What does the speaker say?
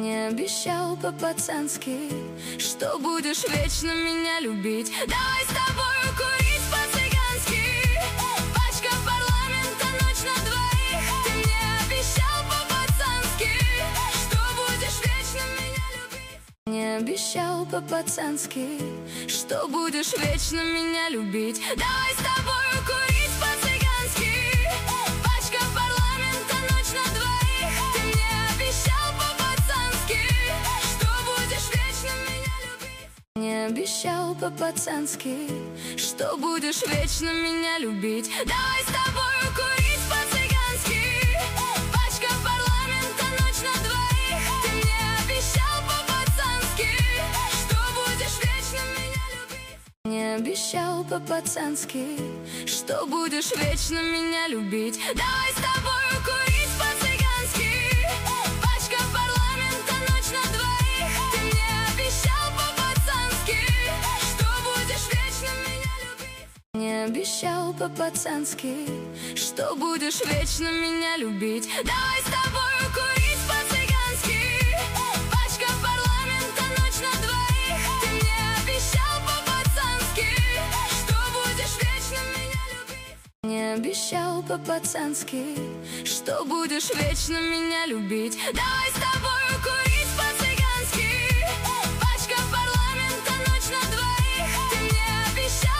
Не обещал по-пацански, что будешь вечно меня любить. Давай с тобою курить по-цыгански, пачка парламента, ночь на двоих. Ты мне обещал по-пацански, что будешь вечно меня любить. Не обещал по-пацански, что будешь вечно меня любить. Давай с тобою курить по-цыгански, пачка парламента, ночь на двоих. Ты мне обещал по-пацански, что будешь вечно меня любить. Не обещал по-пацански, что будешь вечно меня любить. Давай с тобою курить по-цыгански, пачка парламента, ночь на двоих. Ты мне обещал по-пацански, что будешь вечно меня любить. Не обещал по-пацански, что будешь вечно меня любить. Давай с тобою курить по-цыгански, пачка парламента, ночь на двоих. Ты мне обещал по-пацански, что будешь вечно меня любить. Не обещал по-пацански, что будешь вечно меня любить. Давай с тобою курить по-цыгански, пачка парламента, ночь на двоих. Ты мне обещал по-пацански, что будешь вечно меня любить. Не обещал по-пацански, что будешь вечно меня любить. Давай с тобою курить.